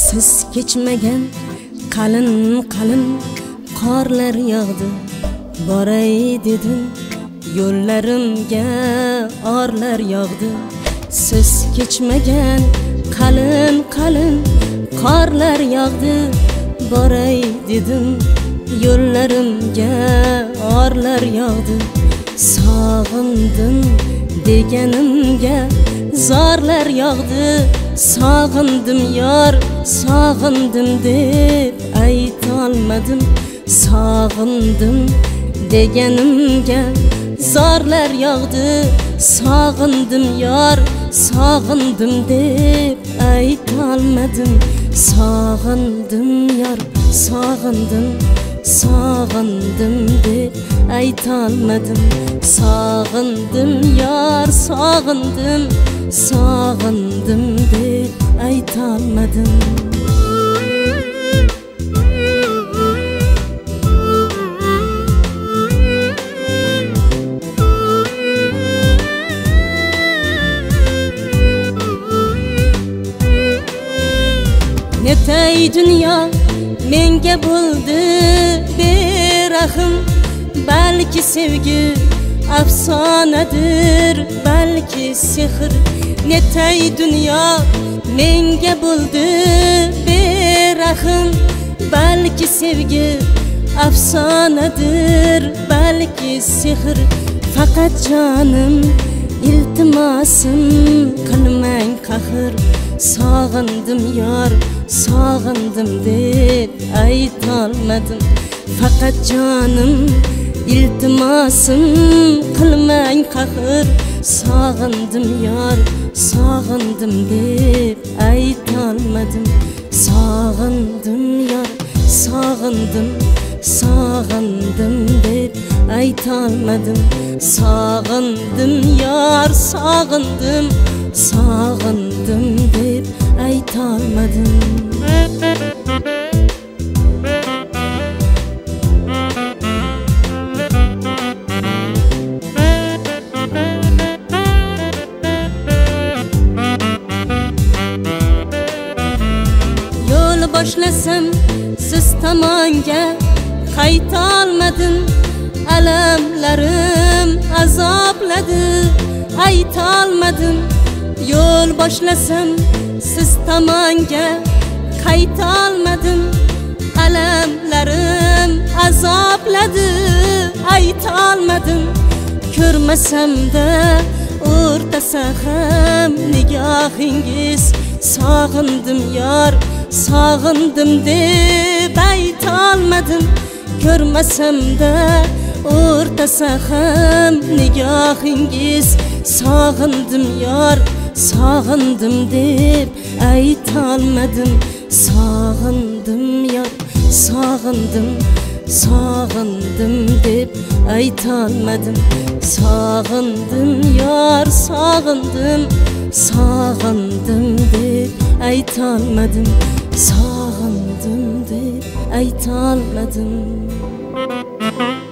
siz kechmagan qalin qalin qorlar yog'di. Boray dedim, yo'llarimga orlar yog'di. Siz kechmagan qalin qalin qorlar yog'di. Boray dedim, yo'llarimga orlar yog'di. Sog'indim deganimga zorlar yog'di. Sog'indim yor, sog'indim deb aytolmadim. Sog'indim deganimga zorlar yog'di. Sog'indim yor, sog'indim deb aytolmadim. Sog'indim yor, sog'indim, sog'indim deb aytolmadim. Sog'indim yor, sog'indim, sog'indim deb aytolmadim. Netay dunyo menga bo'ldi berahim. Balki sevgi afsonadir, balki sehr. Netay dunyo menga bo'ldi berahim. Balki sevgi afsonadir, balki sehr. Faqat jonim iltimosim qilmang qahr. Sog'indim yor, sog'indim deb aytolmadim. Faqat jonim iltimosim qilmang qahr. Sog'indim yor, sog'indim deb aytolmadim. Sog'indim yor, sog'indim, sog'indim deb aytolmadim. Sog'indim yor, sog'indim, sog'indim deb aytolmadim. Yo'l boshlasam siz tomonga qaytolmadim. Alamlarim azobladi, aytolmadim. Yo'l boshlasam siz tomonga qaytolmadim. Alamlarim azobladi, aytolmadim. Ko'rmasamda o'rtasa ham nigohingiz. Sog'indim yor, sog'indim deb aytolmadim. Ko'rmasamda o'rtasa ham nigohingiz. Sog'indim yor, sog'indim deb aytolmadim. Sog'indim yor, sog'indim, sog'indim deb aytolmadim. Sog'indim yor, sog'indim, sog'indim deb aytolmadim. Sog'indim deb aytolmadim.